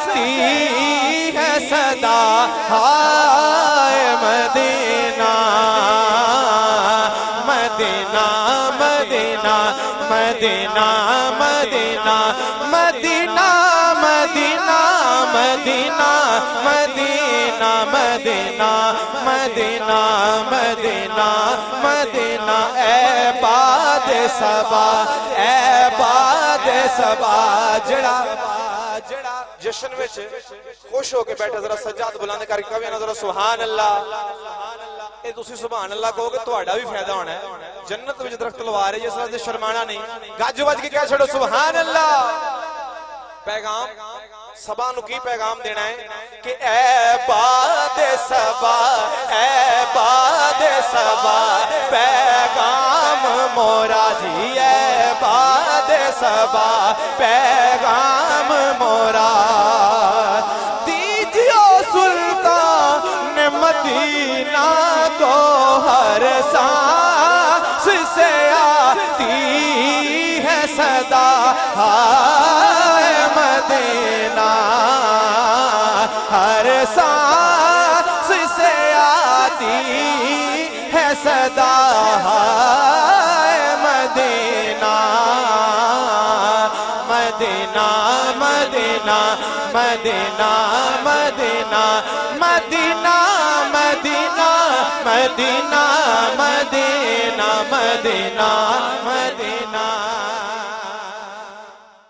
ہے صدا ہائے مدینہ مدینہ مدینہ مدینہ مدینہ مدینہ مدینہ مدینہ مدینہ مدینہ مدینہ مدینہ مدینہ اے باد صبا اے باد صبا جڑا جشن وچ خوش ہو کے بیٹھے ذرا سجاد بلند کر کے کہو ذرا سبحان اللہ اے تسی سبحان اللہ کہو کہ تہاڈا بھی فائدہ ہونا ہے جنت وچ درخت لوا رہے جس واسطے شرمانا نہیں گج وج کے کہہ چھڑو سبحان اللہ پیغام سبا نو کی پیغام دینا ہے کہ اے باد صبا اے باد صبا پیغام مورا جی اے باد صبا پیغام مورا دیجیو سلطان مدینہ کو ہر سانس سے آتی ہے صدا ہائے مدینہ ہر سانس سے آتی ہے صدا ہائے مدینہ مدینہ مدینہ مدینہ مدینہ مدینہ مدینہ مدینہ مدینہ مدینہ مدینہ